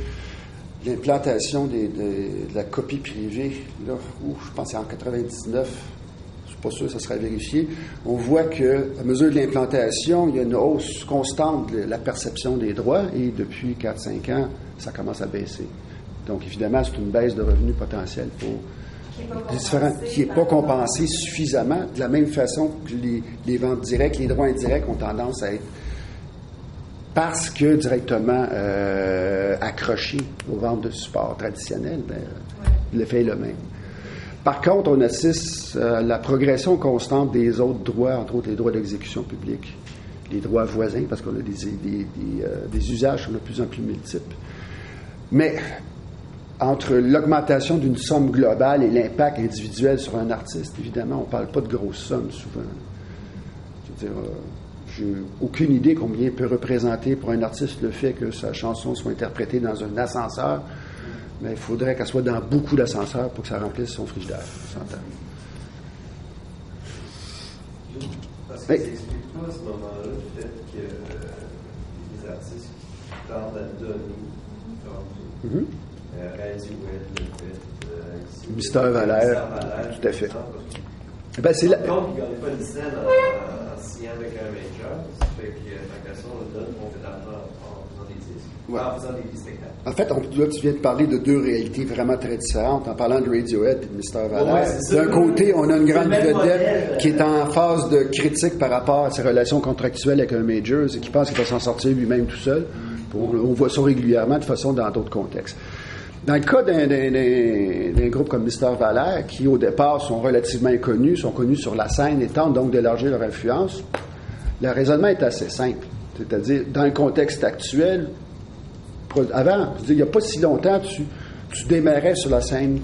l'implantation de la copie privée, là, je pense que c'est en 99, suis pas sûr que ça sera vérifié, on voit qu'à mesure de l'implantation, il y a une hausse constante de la perception des droits et depuis 4-5 ans, ça commence à baisser. Donc, évidemment, c'est une baisse de revenus potentiels pour qui n'est pas compensée suffisamment, de la même façon que les ventes directes, les droits indirects ont tendance à être parce que directement accrochés aux ventes de support traditionnelles, l'effet est le même. Par contre, on assiste à la progression constante des autres droits, entre autres les droits d'exécution publique, les droits voisins, parce qu'on a des usages qui sont de plus en plus multiples. Mais entre l'augmentation d'une somme globale et l'impact individuel sur un artiste, évidemment, on ne parle pas de grosses sommes souvent. Je veux dire, j'ai aucune idée combien peut représenter pour un artiste le fait que sa chanson soit interprétée dans un ascenseur, mais il faudrait qu'elle soit dans beaucoup d'ascenseurs pour que ça remplisse son frigidaire. Parce que c'est explique-toi à ce moment-là le fait que les artistes qui tendent à donner, comme Radiohead, le fait, Mr. Valère, tout à fait. Ben, c'est par contre, il ne gagne pas une scène en signant avec un major, ça fait que la façon on le donne, on fait d'argent en faisant des disques, en faisant des spectacles. En fait, là, tu viens de parler de deux réalités vraiment très différentes en parlant de Radiohead et de Mr. Valère. D'un côté, on a une grande vedette qui est en phase de critique par rapport à ses relations contractuelles avec un major et qui pense qu'il va s'en sortir lui-même tout seul. On voit ça régulièrement, de toute façon, dans d'autres contextes. Dans le cas d'un groupe comme Mr. Valère, qui au départ sont relativement inconnus, sont connus sur la scène et tentent donc d'élargir leur influence, le raisonnement est assez simple. C'est-à-dire, dans le contexte actuel, avant, il n'y a pas si longtemps, tu démarrais sur la scène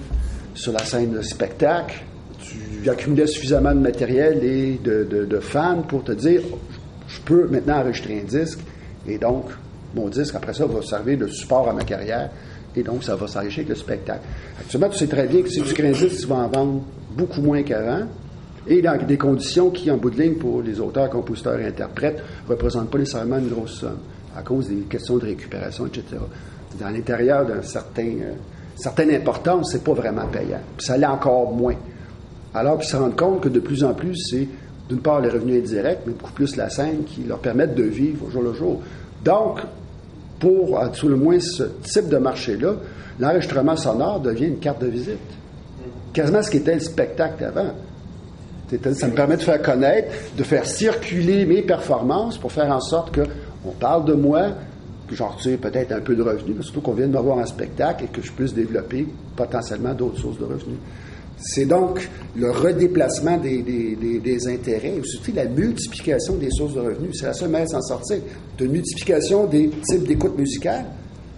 de spectacle, tu accumulais suffisamment de matériel et de fans pour te dire, je peux maintenant enregistrer un disque, et donc, mon disque, après ça, va servir de support à ma carrière. Et donc, ça va s'enrichir avec le spectacle. Actuellement, tu sais très bien que si tu crées un disque, tu vas en vendre beaucoup moins qu'avant, et dans des conditions qui, en bout de ligne, pour les auteurs, compositeurs et interprètes, ne représentent pas nécessairement une grosse somme, à cause des questions de récupération, etc. Dans l'intérieur d'une certaine importance, c'est pas vraiment payant. Puis ça l'est encore moins. Alors qu'ils se rendent compte que de plus en plus, c'est, d'une part, les revenus indirects, mais beaucoup plus la scène qui leur permettent de vivre au jour le jour. Donc, pour, à tout le moins, ce type de marché-là, l'enregistrement sonore devient une carte de visite. Quasiment ce qu'était le spectacle avant. Ça me permet de faire connaître, de faire circuler mes performances pour faire en sorte qu'on parle de moi, que j'en retire peut-être un peu de revenus, mais surtout qu'on vienne me voir en spectacle et que je puisse développer potentiellement d'autres sources de revenus. C'est donc le redéplacement des intérêts, ou surtout la multiplication des sources de revenus. C'est la seule manière de s'en sortir. De multiplication des types d'écoute musicale.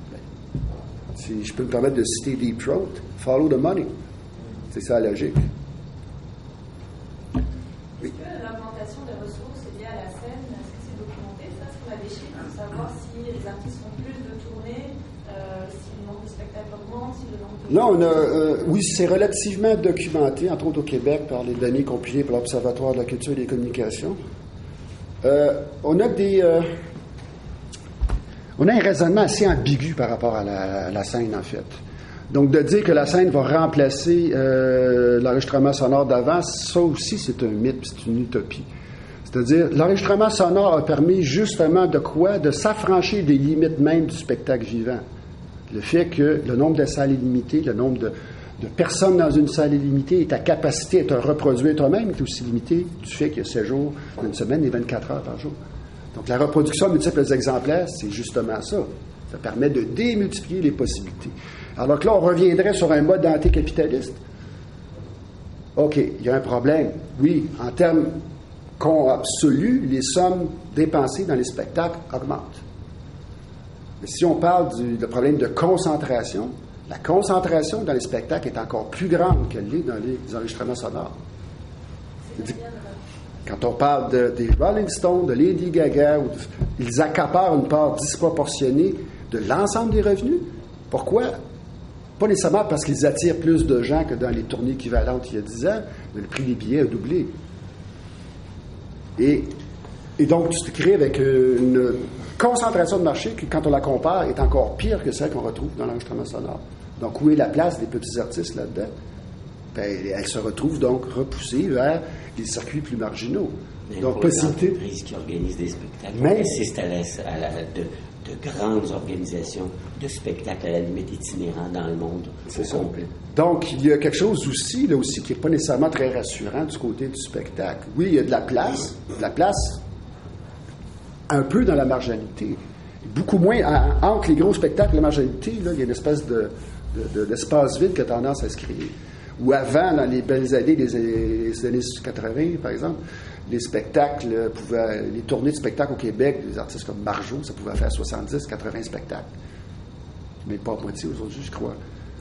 Si je peux me permettre de citer Deep Throat, follow the money. C'est ça la logique. Oui. Est-ce que l'augmentation des ressources est liée à la scène? Est-ce que c'est documenté? Est-ce qu'on a des chiffres pour savoir si les artistes font plus de tournées, si le nombre de spectacles augmente, si le nombre de... Non, oui, c'est relativement documenté, entre autres au Québec, par les données compilées par l'Observatoire de la culture et des communications. On a un raisonnement assez ambigu par rapport à la scène, en fait. Donc, de dire que la scène va remplacer l'enregistrement sonore d'avant, ça aussi, c'est un mythe, c'est une utopie. C'est-à-dire, l'enregistrement sonore a permis justement de quoi? De s'affranchir des limites même du spectacle vivant. Le fait que le nombre de salles est limité, le nombre de personnes dans une salle est limité, et ta capacité à te reproduire toi-même est aussi limitée du fait qu'il y a 7 jours dans une semaine et 24 heures par jour. Donc, la reproduction à multiples exemplaires, c'est justement ça. Ça permet de démultiplier les possibilités. Alors que là, on reviendrait sur un mode anticapitaliste. OK, il y a un problème. Oui, en termes absolus, les sommes dépensées dans les spectacles augmentent. Mais si on parle du problème de concentration, la concentration dans les spectacles est encore plus grande qu'elle l'est dans les enregistrements sonores. Quand on parle des Rolling Stones, de Lady Gaga, ils accaparent une part disproportionnée de l'ensemble des revenus. Pourquoi? Pas nécessairement parce qu'ils attirent plus de gens que dans les tournées équivalentes il y a 10 ans, mais le prix des billets a doublé. Et donc, tu te crées avec une concentration de marché qui, quand on la compare, est encore pire que celle qu'on retrouve dans l'enregistrement sonore. Donc, où est la place des petits artistes là-dedans? Ben, elle se retrouve donc repoussée vers des circuits plus marginaux. Même Donc, pour les possibilité. entreprises qui organisent des spectacles, Mais- on assiste de grandes organisations de spectacles à la limite itinérants dans le monde C'est au ça. complet. Donc, il y a quelque chose aussi, là aussi, qui n'est pas nécessairement très rassurant du côté du spectacle. Oui, il y a de la place un peu dans la marginalité. Beaucoup moins, entre les gros spectacles et la marginalité, là, il y a une espèce d'espace vide qui a tendance à se créer. Ou avant, dans les belles années des années 80, par exemple, les spectacles les tournées de spectacles au Québec, des artistes comme Marjo, ça pouvait faire 70, 80 spectacles. Mais pas à moitié aujourd'hui, je crois.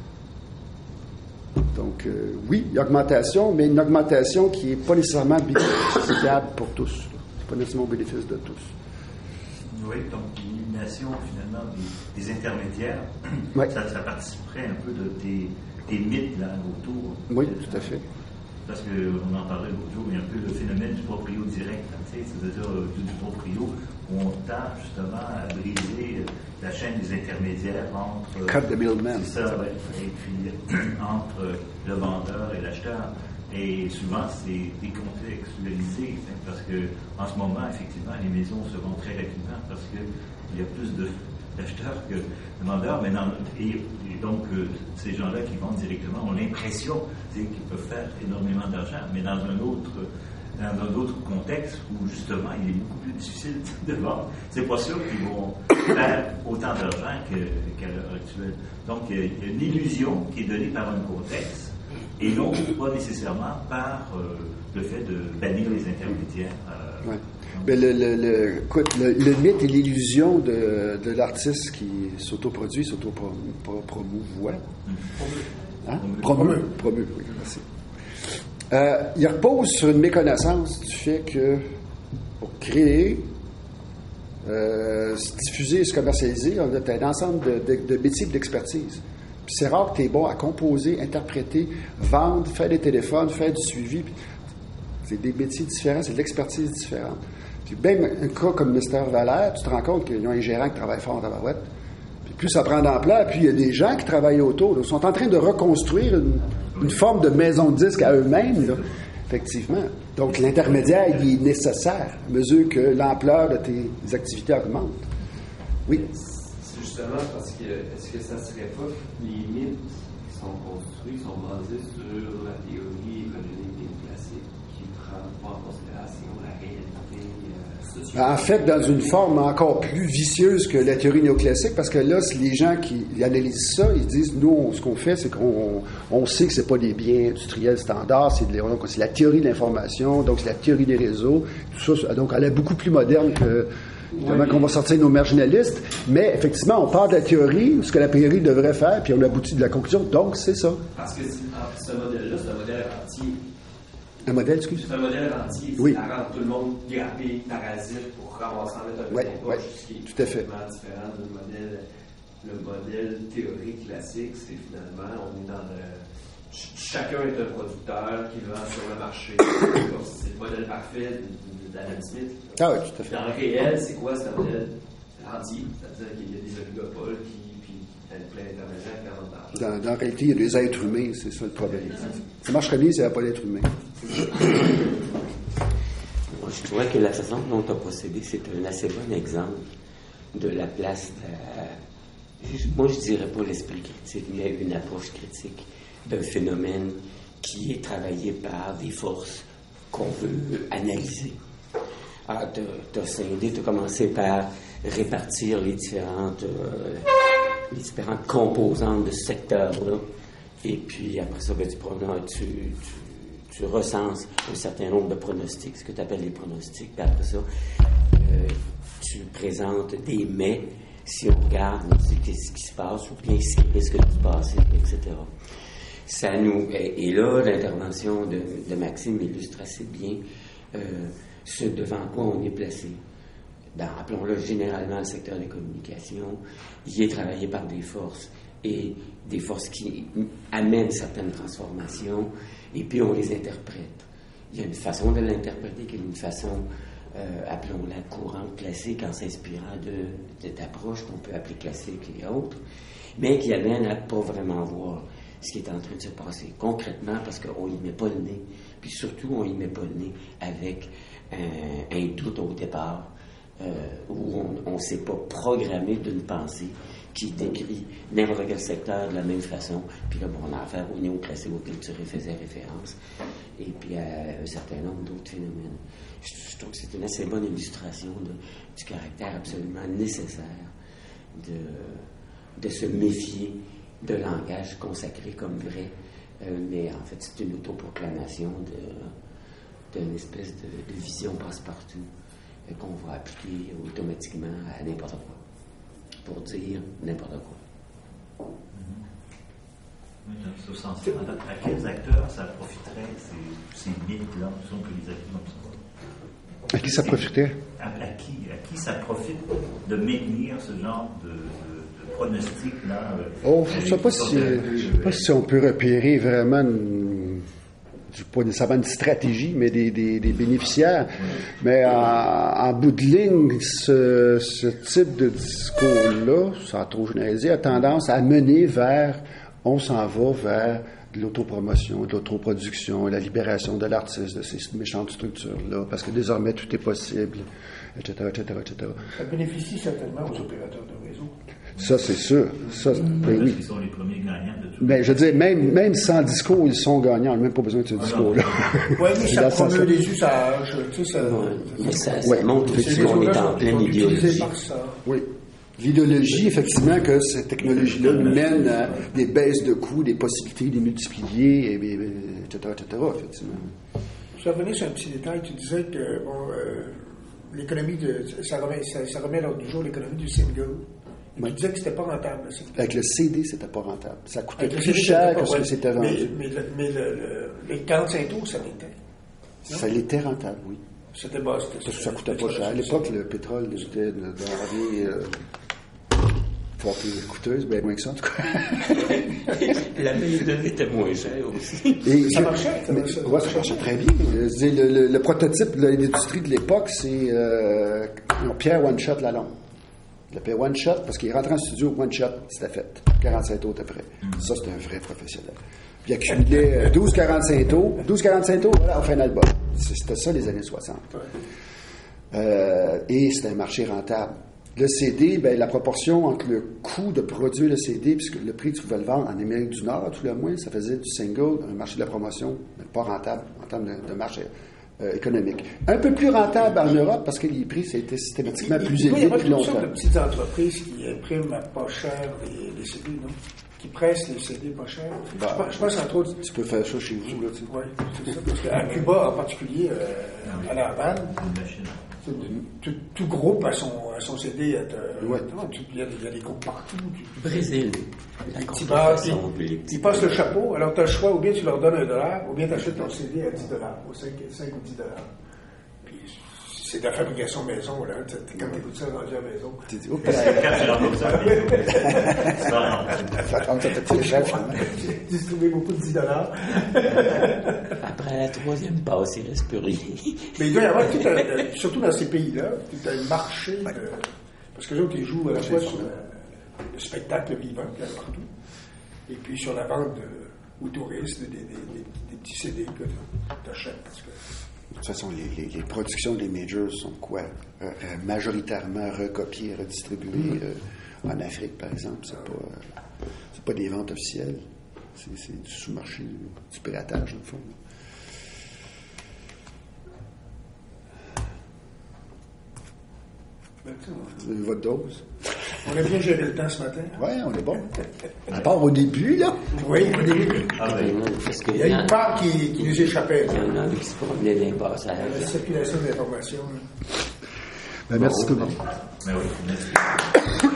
Donc, oui, il y a augmentation, mais une augmentation qui n'est pas nécessairement bénéficiable pour tous. Ce n'est pas nécessairement au bénéfice de tous. Oui, donc l'élimination finalement des intermédiaires, Ouais. ça participerait un peu des mythes là autour. Oui, tout à fait. Parce qu'on en parlait l'autre jour, il y a un peu le phénomène du proprio direct, hein, c'est-à-dire du proprio, où on tend justement à briser la chaîne des intermédiaires entre... Cut the middleman. C'est ça, ouais. Et puis entre le vendeur et l'acheteur. Et souvent, c'est décontextualisé, hein, parce que en ce moment, effectivement, les maisons se vendent très rapidement parce qu'il y a plus d'acheteurs que de vendeurs. Mais et donc, ces gens-là qui vendent directement ont l'impression qu'ils peuvent faire énormément d'argent. Mais dans un autre contexte où, justement, il est beaucoup plus difficile de vendre, c'est pas sûr qu'ils vont faire autant d'argent qu'à l'heure actuelle. Donc, il y a une illusion qui est donnée par un contexte et non pas nécessairement par le fait de bannir les intermédiaires. Ouais. Mais le mythe et l'illusion de l'artiste qui s'autoproduit, s'autopromouvoit. Hein? Promu, oui, merci. Il repose sur une méconnaissance du fait que pour créer, se diffuser et se commercialiser, on a un ensemble de métiers d'expertise. Puis c'est rare que tu es bon à composer, interpréter, vendre, faire des téléphones, faire du suivi. C'est des métiers différents, c'est de l'expertise différente. Puis même un cas comme Mr. Valère, tu te rends compte qu'ils ont un gérant qui travaille fort en tabarouette. Puis plus ça prend d'ampleur, puis il y a des gens qui travaillent autour. Ils sont en train de reconstruire une forme de maison de disque à eux-mêmes, là, effectivement. Donc l'intermédiaire, il est nécessaire à mesure que l'ampleur de tes activités augmente. Oui. C'est justement parce que, est-ce que ça serait pas que les mythes qui sont construits sont basés sur la théorie économique néoclassique qui ne prend pas en considération la réalité sociale? En fait, dans une forme encore plus vicieuse que la théorie néoclassique, parce que là, les gens qui analysent ça, ils disent, nous, ce qu'on fait, c'est qu'on sait que c'est pas des biens industriels standards, c'est la théorie de l'information, donc c'est la théorie des réseaux, tout ça, donc elle est beaucoup plus moderne que comment qu'on va sortir nos marginalistes, mais effectivement, on part de la théorie, ce que la théorie devrait faire, puis on aboutit de la conclusion, donc c'est ça. Parce que ce modèle-là, c'est un modèle rentier. Un modèle, excuse? C'est un modèle rentier. Oui. Ça rend tout le monde grappé, parasite pour ramasser en mettre un peu Oui, ce qui est tout à fait. complètement différent du modèle. Le modèle théorique classique, c'est finalement, on est dans le... Chacun est un producteur qui vend sur le marché. C'est le modèle parfait d'Adam Smith. Ah oui, tout à fait. Dans le réel, c'est quoi? C'est un modèle rentier. C'est-à-dire qu'il y a des oligopoles puis plein d'intermédiaires qui en parlent. Dans la réalité, il y a des êtres humains, c'est ça le problème. Ça marcherait bien s'il n'y avait pas d'êtres humains. Moi, je trouvais que la façon dont tu as procédé, c'est un assez bon exemple de la place moi, je dirais pas l'esprit critique, mais une approche critique d'un phénomène qui est travaillé par des forces qu'on veut analyser. Alors, tu as scindé, tu as commencé par répartir les différentes composantes de ce secteur-là. Et puis, après ça, tu recenses un certain nombre de pronostics, ce que tu appelles les pronostics. Puis après ça, tu présentes des mais. Si on regarde, on sait qu'est-ce qui se passe, ou bien ce qui risque de se passer, etc. Et là, l'intervention de Maxime illustre assez bien ce devant quoi on est placé. Appelons-le généralement le secteur des communications, il est travaillé par des forces, et des forces qui amènent certaines transformations, et puis on les interprète. Il y a une façon de l'interpréter qui est une façon... appelons-la courante classique en s'inspirant de cette approche qu'on peut appeler classique et autres, mais qui amène à ne pas vraiment voir ce qui est en train de se passer concrètement parce qu'on n'y met pas le nez, Puis surtout, on y met pas le nez avec un doute au départ, où on ne s'est pas programmé d'une pensée qui décrit n'importe quel secteur de la même façon. Puis là, on a affaire aux néoclassiques auxquels tu faisais référence, et puis à un certain nombre d'autres phénomènes. Je trouve que c'est une assez bonne illustration du caractère absolument nécessaire de se méfier de langage consacré comme vrai, mais en fait, c'est une autoproclamation d'une espèce de vision passe-partout qu'on va appliquer automatiquement à n'importe quoi, pour dire n'importe quoi. Oui, dans ce sens-là, à quels acteurs ça profiterait, ces mythes-là, disons que les acteurs comme ça? À qui ça profiterait? À qui ça profite de maintenir ce genre de pronostic-là? Je ne sais pas si on peut repérer vraiment pas nécessairement une stratégie, mais des bénéficiaires. Mais en bout de ligne, ce type de discours-là, sans trop généraliser, a tendance à mener on s'en va vers de l'autopromotion, de l'autoproduction, la libération de l'artiste, de ces méchantes structures-là, parce que désormais tout est possible, etc., etc., etc. Ça bénéficie certainement aux opérateurs de réseau. Ça, c'est sûr. Ça, ben oui. Ils sont les premiers gagnants de tout. Mais je veux dire, même sans discours, ils sont gagnants. On n'a même pas besoin de ce discours-là. Oui, mais ça promeut les usages. Tu sais, ça montre qu'on est en pleine idéologie. Oui. L'idéologie, effectivement, que cette technologie-là nous mène à des baisses de coûts, des possibilités de multiplier, etc., effectivement. Je revenais sur un petit détail. Tu disais que l'économie ça remet à l'ordre du jour l'économie du single. Tu disais que c'était pas rentable. Avec le CD, c'était pas rentable. Ça coûtait plus cher que ce que c'était vendu. Mais les 45 tours, ça l'était. Ça l'était rentable, oui. C'était bas. Parce que ça coûtait pas cher. À l'époque, le pétrole était dans fort plus coûteuse, bien moins que ça, en tout cas. La main-d'œuvre était moins chère aussi. Et ça marchait. Oui, ça marchait très bien. Le prototype de l'industrie de l'époque, c'est Pierre One Shot Lalonde. Il l'appelait One Shot parce qu'il est rentré en studio, One Shot, c'était fait. 45 tours après. Ça, c'était un vrai professionnel. Puis il accumulait 12-45 tours. 12-45 tours, voilà, on fait un album. C'était ça les années 60. Et c'était un marché rentable. Le CD, la proportion entre le coût de produire le CD puisque le prix que tu pouvais le vendre en Amérique du Nord, tout le moins, ça faisait du single, un marché de la promotion, mais pas rentable en termes de marché économique. Un peu plus rentable en Europe parce que les prix, ça a été systématiquement plus élevés depuis longtemps. Il y a pas de petites entreprises qui impriment à pas cher les CD, non? Qui pressent les CD pas cher. Je pense entre autres... Tu peux faire ça chez vous, là, tu sais. Oui, c'est ça. Parce qu'à Cuba, en particulier, à La Havane, tout groupe a son CD. Il y a des groupes partout. Brésil. Ils passent le chapeau. Alors, tu as le choix, ou bien tu leur donnes $1, ou bien tu achètes ton CD à $10, ou 5 ou 10 $. Puis, c'est de la fabrication maison, là. Quand tu écoutes ça rendu à la maison. Tu dis, oups, ça distribuer beaucoup de $10. Après la troisième passe, il reste plus rien. Mais il doit y avoir, surtout dans ces pays-là, tout un marché parce que les autres, ils jouent à la fois sur le spectacle vivant, qu'il y a partout, et puis sur la vente aux touristes, des petits CD que tu achètes. Parce que... De toute façon, les productions des majors sont quoi? Majoritairement recopiées, redistribuées en Afrique, par exemple. C'est pas des ventes officielles. C'est du sous-marché, du piratage, au fond. Votre dose. On a bien géré le temps ce matin. Oui, on est bon. À part au début, là. Oui, au début. Il y a une part qui nous échappait. Il y en a qui se promenaient dans les passages. La circulation de l'information. Merci tout le monde. Oui, merci.